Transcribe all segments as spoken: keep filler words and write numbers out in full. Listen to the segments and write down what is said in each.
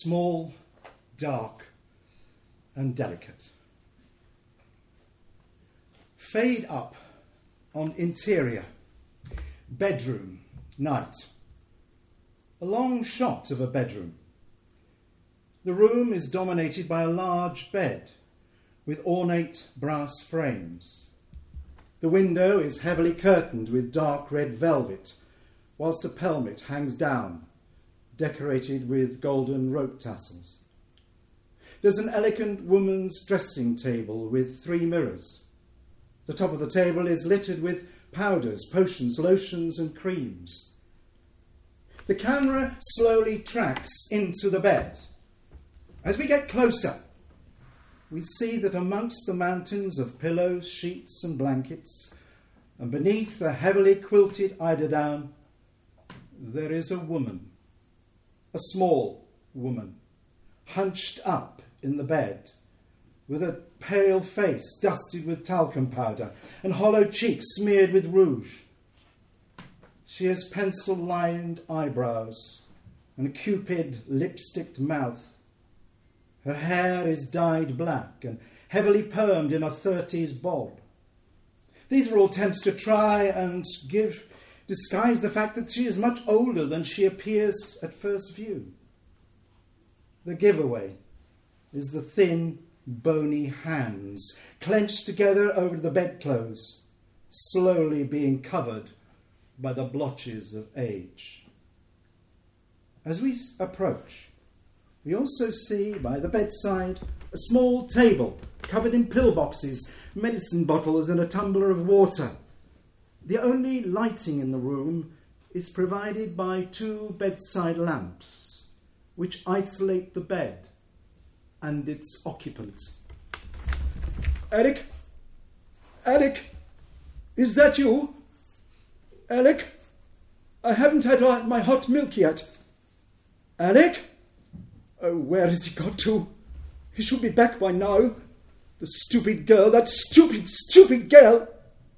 small, dark, and delicate. Fade up on interior, bedroom, night. A long shot of a bedroom. The room is dominated by a large bed with ornate brass frames. The window is heavily curtained with dark red velvet, whilst a pelmet hangs down, decorated with golden rope tassels. There's an elegant woman's dressing table with three mirrors. The top of the table is littered with powders, potions, lotions, and creams. The camera slowly tracks into the bed. As we get closer, we see that amongst the mountains of pillows, sheets, and blankets, and beneath a heavily quilted eiderdown, there is a woman, a small woman, hunched up in the bed, with a pale face dusted with talcum powder and hollow cheeks smeared with rouge. She has pencil-lined eyebrows and a cupid lipsticked mouth. Her hair is dyed black and heavily permed in a thirties bob. These are all attempts to try and give disguise the fact that she is much older than she appears at first view. The giveaway is the thin, bony hands clenched together over the bedclothes, slowly being covered by the blotches of age. As we approach, we also see by the bedside a small table covered in pillboxes, medicine bottles, and a tumbler of water. The only lighting in the room is provided by two bedside lamps, which isolate the bed and its occupant. Alec? Alec? Is that you? Alec? I haven't had my hot milk yet. Alec? Oh, where has he got to? He should be back by now. The stupid girl, that stupid, stupid girl.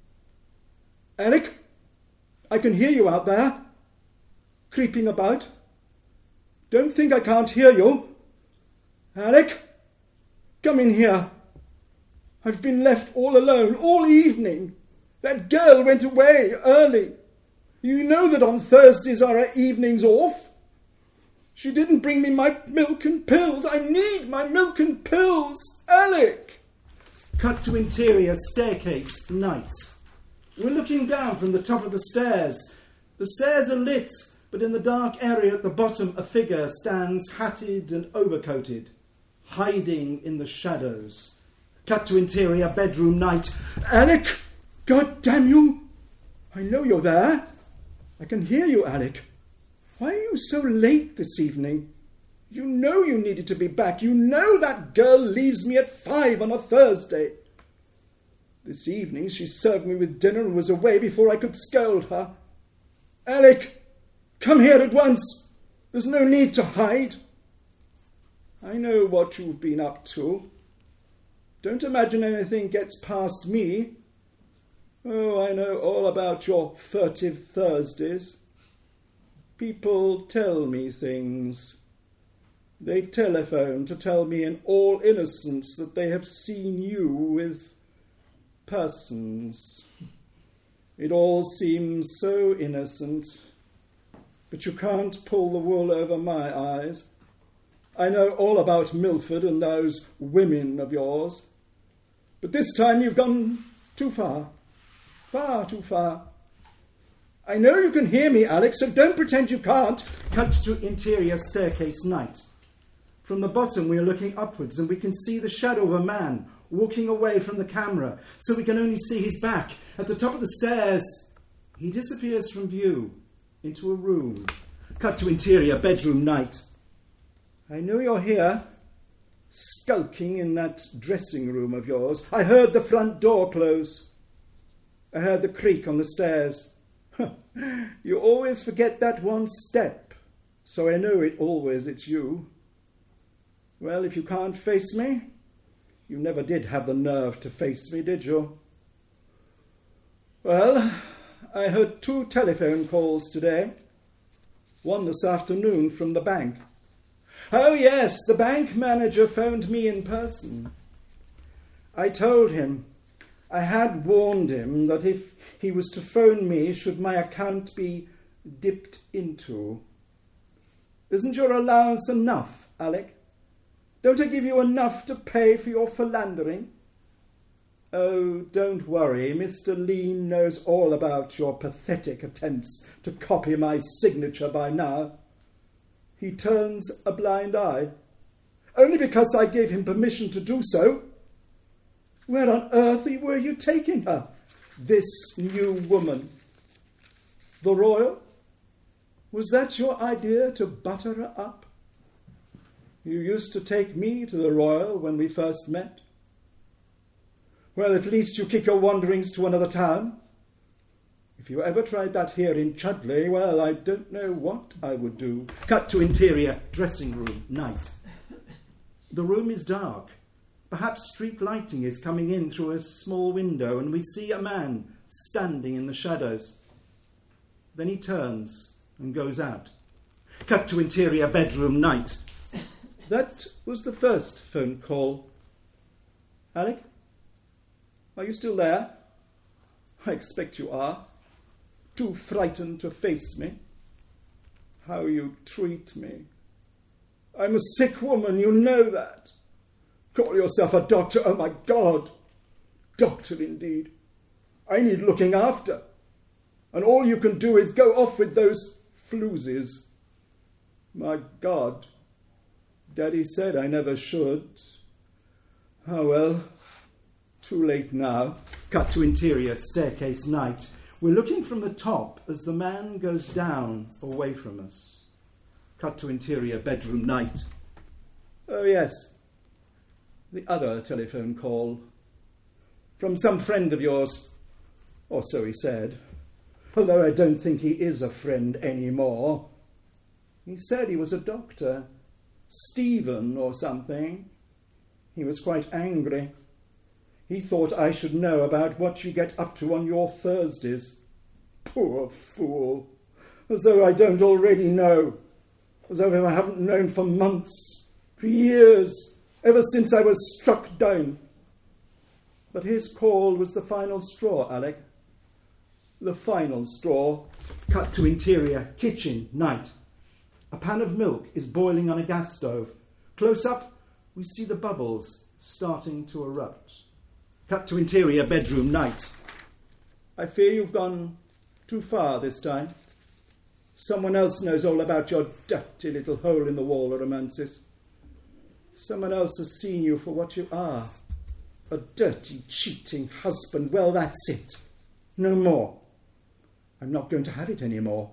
Alec? I can hear you out there, creeping about. Don't think I can't hear you. Alec? Come in here. I've been left all alone all evening. That girl went away early. You know that on Thursdays are her evenings off. She didn't bring me my milk and pills. I need my milk and pills. Alec! Cut to interior staircase, night. We're looking down from the top of the stairs. The stairs are lit, but in the dark area at the bottom a figure stands hatted and overcoated, hiding in the shadows. Cut to interior bedroom, night. Alec! God damn you! I know you're there. I can hear you, Alec. Why are you so late this evening? You know you needed to be back. You know that girl leaves me at five on a Thursday. This evening she served me with dinner and was away before I could scold her. Alec, come here at once. There's no need to hide. I know what you've been up to. Don't imagine anything gets past me. Oh, I know all about your furtive Thursdays. People tell me things. They telephone to tell me in all innocence that they have seen you with persons. It all seems so innocent, but you can't pull the wool over my eyes. I know all about Milford and those women of yours, but this time you've gone too far, far too far. I know you can hear me, Alex, so don't pretend you can't. Cut to interior staircase, night. From the bottom we are looking upwards and we can see the shadow of a man walking away from the camera, so we can only see his back. At the top of the stairs, he disappears from view into a room. Cut to interior bedroom, night. I know you're here, skulking in that dressing room of yours. I heard the front door close. I heard the creak on the stairs. You always forget that one step, so I know it always it's you. Well, if you can't face me, you never did have the nerve to face me, did you? Well, I heard two telephone calls today. One this afternoon from the bank. Oh, yes, the bank manager phoned me in person. I told him I had warned him that if he was to phone me should my account be dipped into. Isn't your allowance enough, Alec? Don't I give you enough to pay for your philandering? Oh, don't worry. Mister Lean knows all about your pathetic attempts to copy my signature by now. He turns a blind eye, only because I gave him permission to do so. Where on earth were you taking her, this new woman? The Royal? Was that your idea, to butter her up? You used to take me to the Royal when we first met. Well, at least you kick your wanderings to another town. If you ever tried that here in Chudley, well, I don't know what I would do. Cut to interior, dressing room, night. The room is dark. Perhaps street lighting is coming in through a small window, and we see a man standing in the shadows. Then he turns and goes out. Cut to interior, bedroom, night. That was the first phone call. Alec? Are you still there? I expect you are. Too frightened to face me. How you treat me. I'm a sick woman, you know that. Call yourself a doctor, oh my God. Doctor indeed. I need looking after. And all you can do is go off with those flusies. My God. Daddy said I never should. Oh well. Too late now. Cut to interior, staircase, night. We're looking from the top as the man goes down away from us. Cut to interior, bedroom, night. Oh, yes. The other telephone call. From some friend of yours. Or so he said. Although I don't think he is a friend anymore. He said he was a doctor. Stephen or something. He was quite angry. He thought I should know about what you get up to on your Thursdays. Poor fool. As though I don't already know. As though I haven't known for months, for years, ever since I was struck down. But his call was the final straw, Alec. The final straw. Cut to interior, kitchen, night. A pan of milk is boiling on a gas stove. Close up, we see the bubbles starting to erupt. Cut to interior, bedroom, night. I fear you've gone too far this time. Someone else knows all about your dirty little hole-in-the-wall romances. Someone else has seen you for what you are. A dirty, cheating husband. Well, that's it. No more. I'm not going to have it any more.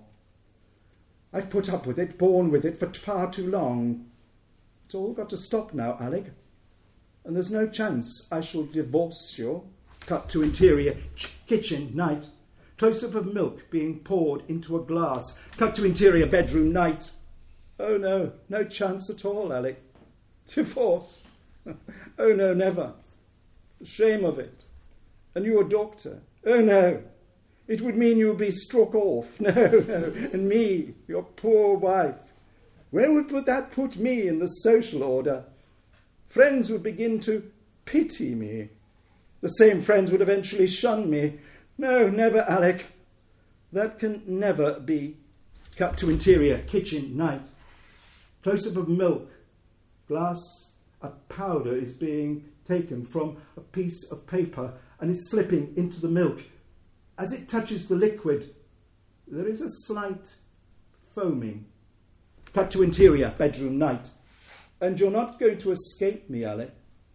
I've put up with it, borne with it for far too long. It's all got to stop now, Alec. And there's no chance I shall divorce you. Cut to interior, ch- kitchen, night. Close-up of milk being poured into a glass. Cut to interior, bedroom, night. Oh, no, no chance at all, Alec. Divorce? Oh, no, never. The shame of it. And you a doctor? Oh, no. It would mean you would be struck off. No, no. And me, your poor wife. Where would that put me in the social order? Friends would begin to pity me. The same friends would eventually shun me. No, never, Alec. That can never be. Cut to interior, kitchen, night. Close-up of milk. Glass, a powder is being taken from a piece of paper and is slipping into the milk. As it touches the liquid, there is a slight foaming. Cut to interior, bedroom, night. And you're not going to escape me, Alec.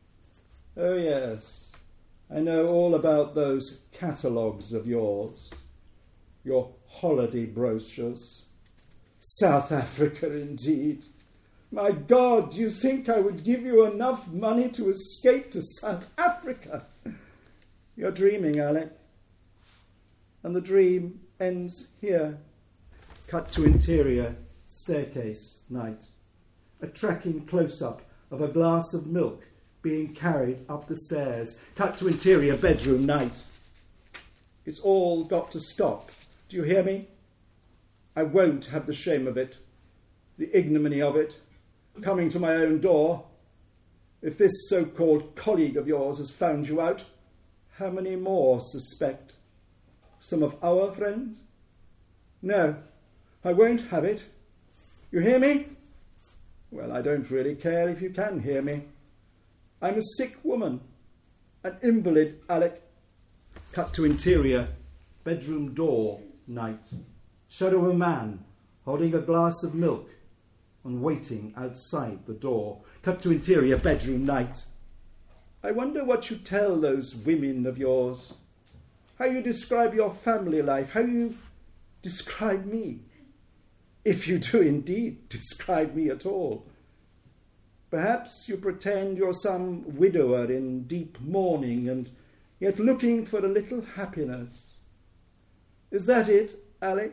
Oh, yes. I know all about those catalogues of yours. Your holiday brochures. South Africa, indeed. My God, do you think I would give you enough money to escape to South Africa? You're dreaming, Alec. And the dream ends here. Cut to interior, staircase, night. A tracking close-up of a glass of milk being carried up the stairs. Cut to interior, bedroom, night. It's all got to stop. Do you hear me? I won't have the shame of it, the ignominy of it, coming to my own door. If this so-called colleague of yours has found you out, how many more suspect? Some of our friends? No, I won't have it. You hear me? Well, I don't really care if you can hear me. I'm a sick woman, an invalid, Alec. Cut to interior, bedroom door, night. Shadow of a man holding a glass of milk and waiting outside the door. Cut to interior, bedroom, night. I wonder what you tell those women of yours. How you describe your family life. How you describe me. If you do indeed describe me at all. Perhaps you pretend you're some widower in deep mourning and yet looking for a little happiness. Is that it, Alec?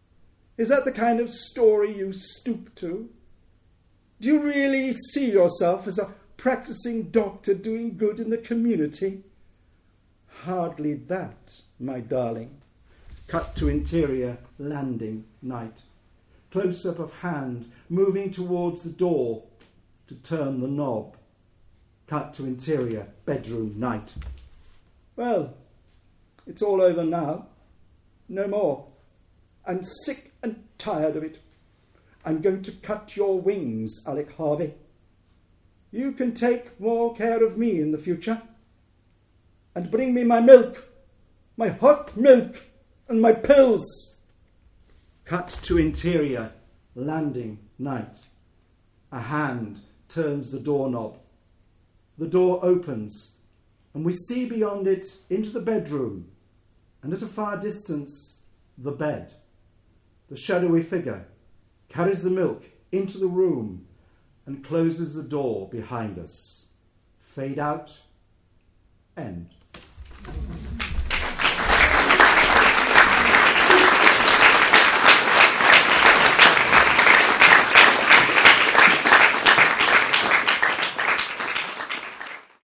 Is that the kind of story you stoop to? Do you really see yourself as a practicing doctor doing good in the community? Hardly that, my darling. Cut to interior, landing, night. Close-up of hand, moving towards the door to turn the knob. Cut to interior, bedroom, night. Well, it's all over now. No more. I'm sick and tired of it. I'm going to cut your wings, Alec Harvey. You can take more care of me in the future. And bring me my milk, my hot milk, and my pills. Cut to interior, landing, night. A hand turns the doorknob. The door opens, and we see beyond it into the bedroom, and at a far distance, the bed. The shadowy figure carries the milk into the room and closes the door behind us. Fade out. End.